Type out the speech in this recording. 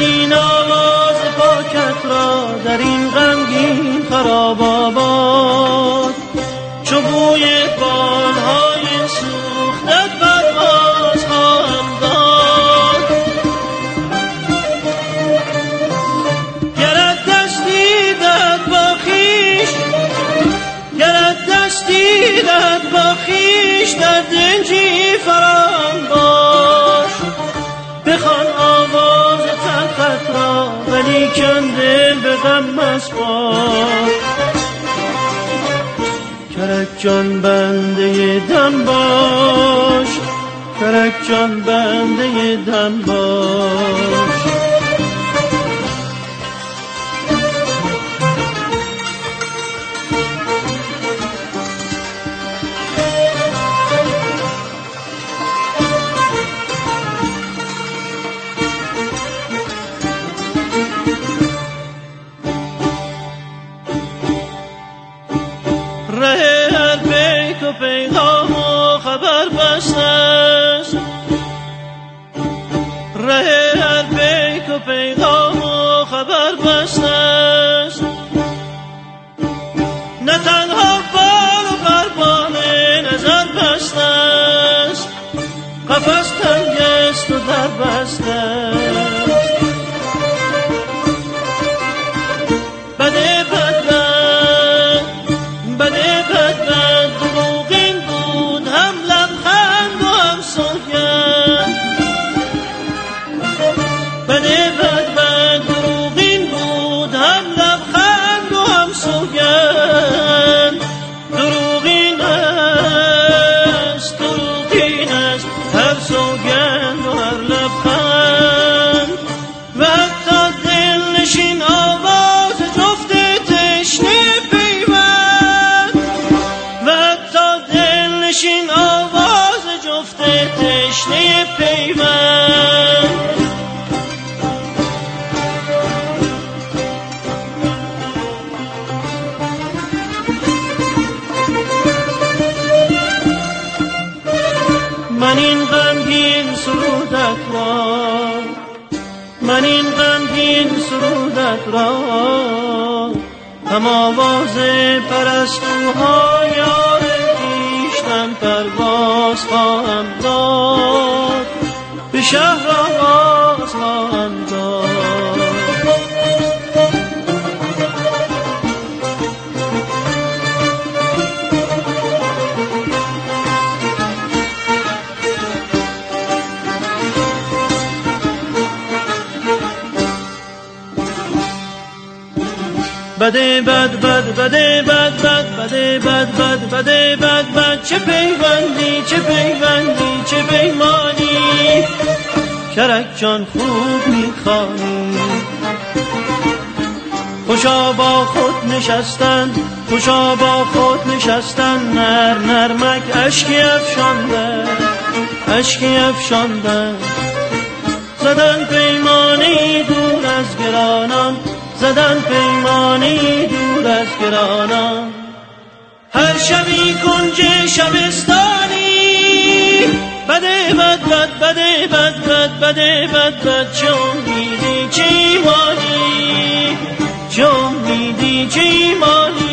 این آواز پاکت را در این غمگین خراب آباد، چو بوی بالهای سوختت پرواز خواهم داد. گرت دستی دهد با خویش، گرت دستی دهد با خویش، در دنجی فراهم باش. بخوان آواز تلخت را ولیکن دل به غم مسپار. کرک جان بنده دم باش، کرک جان بنده دم باش. ره هر پیک و پیغام و خبر بسته است، ره هر پیک و پیغام و خبر بسته است. نه تنها بال و پربال نظر بسته است، قفس تنگ است و در بسته است. بده بد دروغین بود، هم لبخند و هم سوگند. بده بد دروغین بود، هم لبخند و هم سوگند. دروغین است هر سوگند و هر لبخند. و حتی دلنشین آواز جفت تشنه این آواز جفت تشنه پیوند. من این غمگین سرودت را، من این غمگین سرودت را، هم آواز پرستوها یار من پرواز خواهم داد، به شهر آواز خواهم داد. بده بد بده بد بده بده بد چه پیوندی چه پیوندی چه پیمانی. کرک جان خوب میخوانی، خوشا با خود نشستن، خوشا با خود نشستن. نرمک اشکی افشاندن، اشکی افشاندن. زدن پیمانی دور از گرانان، زدن پیمانی دور از گرانان. هر شبی کنج شبستانی، بده بد بده بده بد چه امیدی چه ایمانی، چه امیدی چه ایمانی.